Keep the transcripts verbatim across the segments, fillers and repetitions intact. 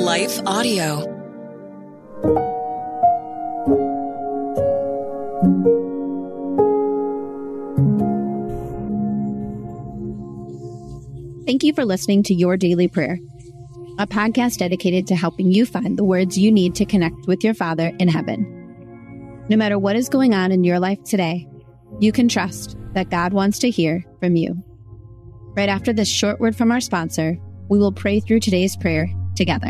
Life Audio. Thank you for listening to Your Daily Prayer, a podcast dedicated to helping you find the words you need to connect with your Father in heaven. No matter what is going on in your life today, you can trust that God wants to hear from you. Right after this short word from our sponsor, we will pray through today's prayer together.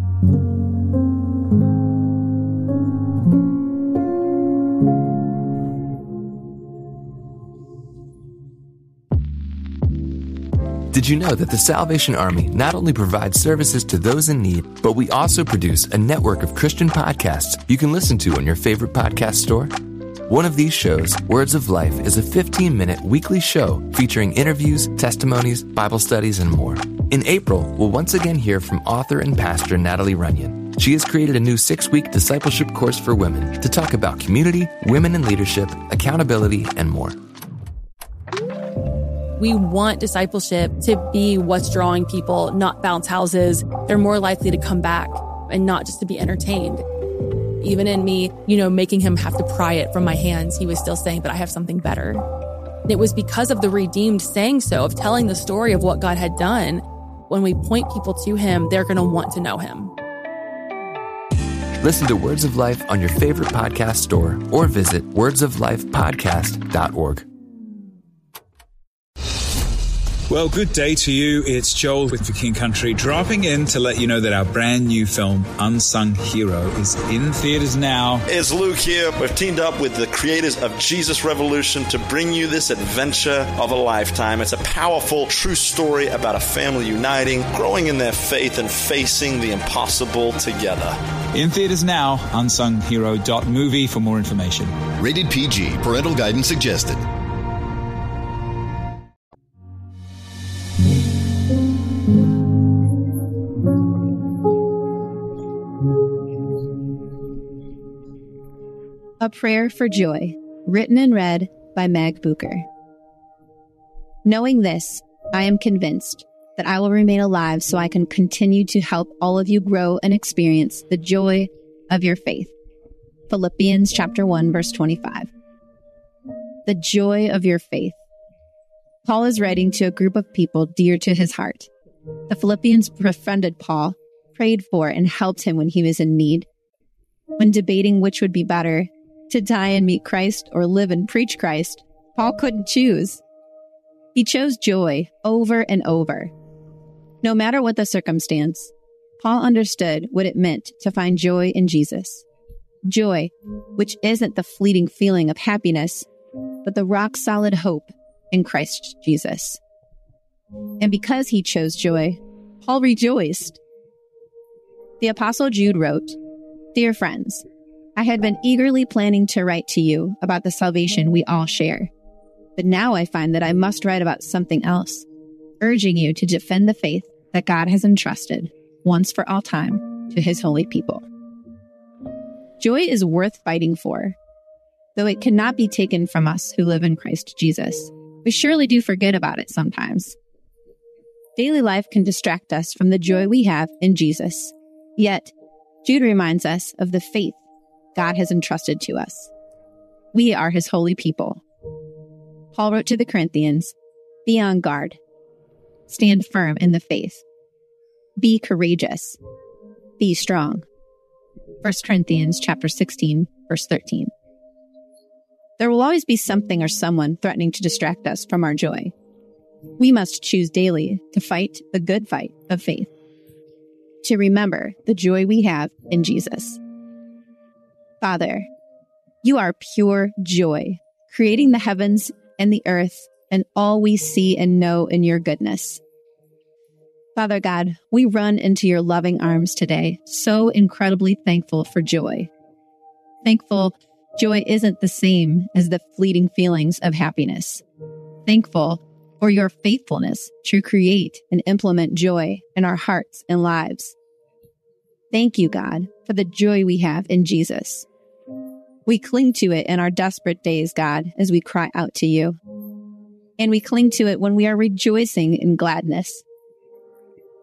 Did you know that the Salvation Army not only provides services to those in need, but we also produce a network of Christian podcasts you can listen to on your favorite podcast store? One of these shows, Words of Life, is a fifteen-minute weekly show featuring interviews, testimonies, Bible studies, and more. In April, we'll once again hear from author and pastor Natalie Runyon. She has created a new six-week discipleship course for women to talk about community, women in leadership, accountability, and more. We want discipleship to be what's drawing people, not bounce houses. They're more likely to come back and not just to be entertained. Even in me, you know, making him have to pry it from my hands, he was still saying, but I have something better. And it was because of the redeemed saying so, of telling the story of what God had done. When we point people to him, they're going to want to know him. Listen to Words of Life on your favorite podcast store or visit words of life podcast dot org. Well, good day to you. It's Joel with The King Country, dropping in to let you know that our brand new film, Unsung Hero, is in theaters now. It's Luke here. We've teamed up with the creators of Jesus Revolution to bring you this adventure of a lifetime. It's a powerful, true story about a family uniting, growing in their faith, and facing the impossible together. In theaters now, unsung hero dot movie for more information. Rated P G. Parental guidance suggested. A Prayer for Joy, written and read by Meg Booker. Knowing this, I am convinced that I will remain alive so I can continue to help all of you grow and experience the joy of your faith. Philippians chapter one, verse twenty-five. The joy of your faith. Paul is writing to a group of people dear to his heart. The Philippians befriended Paul, prayed for, and helped him when he was in need. When debating which would be better, to die and meet Christ or live and preach Christ, Paul couldn't choose. He chose joy over and over. No matter what the circumstance, Paul understood what it meant to find joy in Jesus. Joy, which isn't the fleeting feeling of happiness, but the rock-solid hope in Christ Jesus. And because he chose joy, Paul rejoiced. The Apostle Jude wrote, "Dear friends, I had been eagerly planning to write to you about the salvation we all share. But now I find that I must write about something else, urging you to defend the faith that God has entrusted, once for all time, to his holy people." Joy is worth fighting for, though it cannot be taken from us who live in Christ Jesus. We surely do forget about it sometimes. Daily life can distract us from the joy we have in Jesus. Yet, Jude reminds us of the faith God has entrusted to us. We are his holy people. Paul wrote to the Corinthians, "Be on guard. Stand firm in the faith. Be courageous. Be strong." First Corinthians chapter sixteen, verse thirteen. There will always be something or someone threatening to distract us from our joy. We must choose daily to fight the good fight of faith, to remember the joy we have in Jesus. Father, you are pure joy, creating the heavens and the earth and all we see and know in your goodness. Father God, we run into your loving arms today, so incredibly thankful for joy. Thankful joy isn't the same as the fleeting feelings of happiness. Thankful for your faithfulness to create and implement joy in our hearts and lives. Thank you, God, for the joy we have in Jesus. We cling to it in our desperate days, God, as we cry out to you. And we cling to it when we are rejoicing in gladness.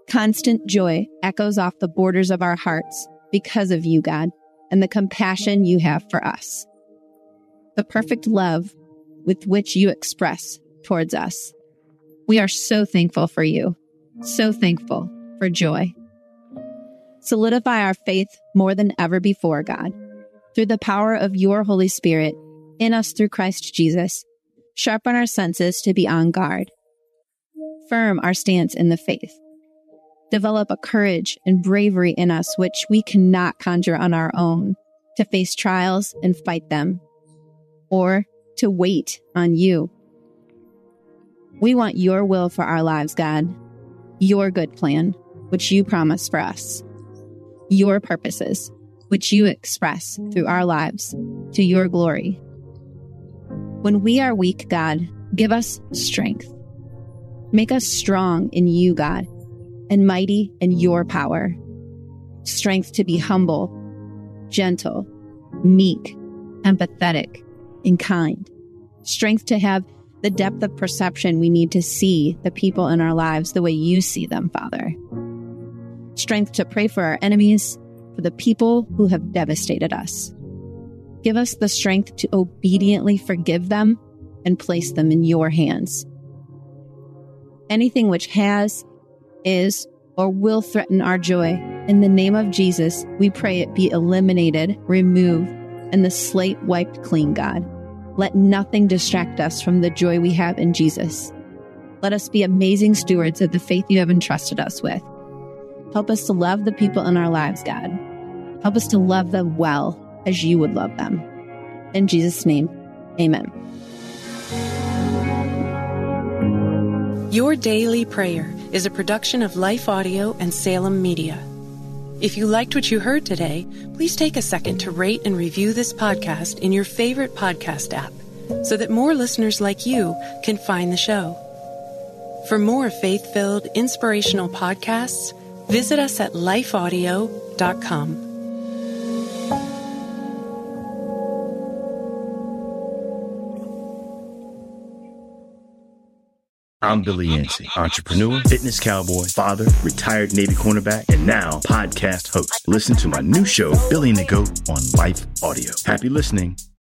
Constant joy echoes off the borders of our hearts because of you, God, and the compassion you have for us. The perfect love with which you express towards us. We are so thankful for you, so thankful for joy. Solidify our faith more than ever before, God, through the power of your Holy Spirit in us through Christ Jesus. Sharpen our senses to be on guard. Firm our stance in the faith. Develop a courage and bravery in us which we cannot conjure on our own to face trials and fight them, or to wait on you. We want your will for our lives, God, your good plan, which you promise for us, your purposes, which you express through our lives to your glory. When we are weak, God, give us strength. Make us strong in you, God, and mighty in your power. Strength to be humble, gentle, meek, empathetic, and kind. Strength to have the depth of perception we need to see the people in our lives the way you see them, Father. Strength to pray for our enemies, for the people who have devastated us. Give us the strength to obediently forgive them and place them in your hands. Anything which has, is, or will threaten our joy, in the name of Jesus, we pray it be eliminated, removed, and the slate wiped clean, God. Let nothing distract us from the joy we have in Jesus. Let us be amazing stewards of the faith you have entrusted us with. Help us to love the people in our lives, God. Help us to love them well as you would love them. In Jesus' name, amen. Your Daily Prayer is a production of Life Audio and Salem Media. If you liked what you heard today, please take a second to rate and review this podcast in your favorite podcast app so that more listeners like you can find the show. For more faith-filled, inspirational podcasts, visit us at life audio dot com. I'm Billy Yancey, entrepreneur, fitness cowboy, father, retired Navy cornerback, and now podcast host. Listen to my new show, Billy and the Goat, on Life Audio. Happy listening.